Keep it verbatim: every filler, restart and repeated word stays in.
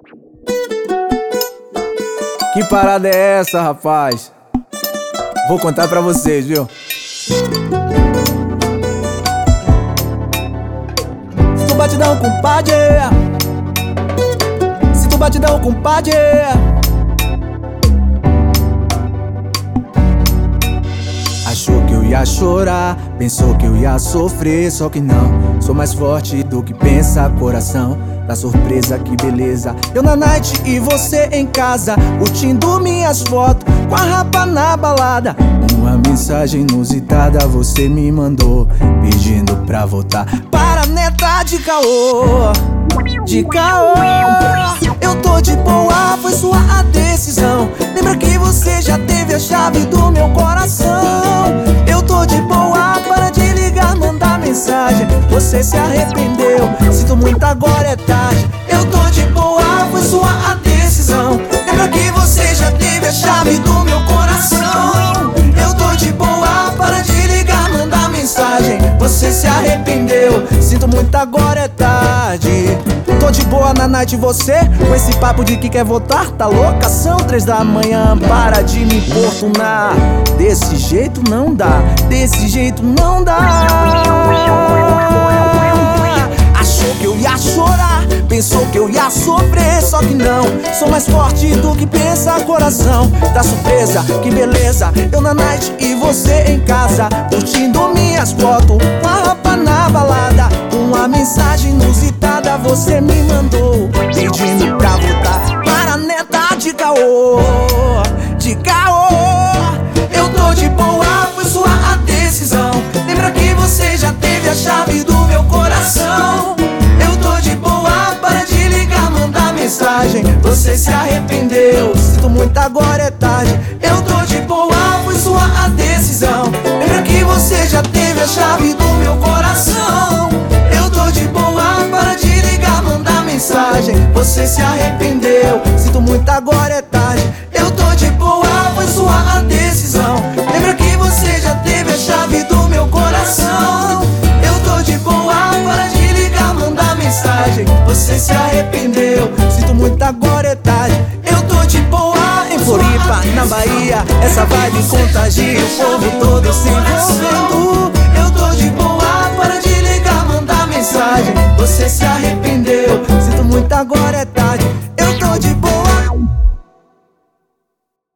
Que parada é essa, rapaz? Vou contar pra vocês, viu? Se tu batidão, compadre, se tu batidão, compadre, achou que eu ia chorar, pensou que eu ia sofrer, só que não. Sou mais forte do que pensa, coração da surpresa, que beleza. Eu na night e você em casa, curtindo minhas fotos com a rapa na balada. Uma mensagem inusitada você me mandou, pedindo pra voltar para a neta de caô, de caô. Eu tô de boa, foi sua a decisão. Lembra que você já teve a chave do meu coração. Eu tô de boa, para de ligar, mandar mensagem. Você se arrependeu, sinto muito, agora é tarde. Eu tô de boa, foi sua a decisão. Lembra que você já teve a chave do meu coração. Eu tô de boa, para de ligar, mandar mensagem. Você se arrependeu, sinto muito, agora é tarde. Tô de boa na night, você com esse papo de que quer voltar, tá louca? São três da manhã, para de me importunar. Desse jeito não dá, desse jeito não dá. Achou que eu ia chorar, pensou que eu ia sofrer, só que não. Sou mais forte do que pensa, coração da surpresa, que beleza. Eu na night e você em casa, curtindo minhas fotos com a roupa na balada. Uma mensagem inusitada você me mandou, pedindo pra voltar para a neta de caô, de caô. Eu tô de boa, foi sua a decisão. Lembra que você já teve a chave do meu coração. Eu tô de boa, para de ligar, mandar mensagem. Você se arrependeu, sinto muito, agora é tarde. Eu tô de boa, foi sua a decisão. Lembra que você já teve a chave do meu coração. Eu tô de boa, para de ligar, mandar mensagem. Você se arrependeu, sinto muito, agora é tarde. Eu tô de boa, foi sua a decisão. Lembra que você já teve a chave do meu coração. Eu tô de boa, para de ligar, mandar mensagem. Você se arrependeu, sinto muito, agora é tarde. Eu tô de boa em Floripa, na Bahia. Essa vibe contagia o povo todo se envolvendo.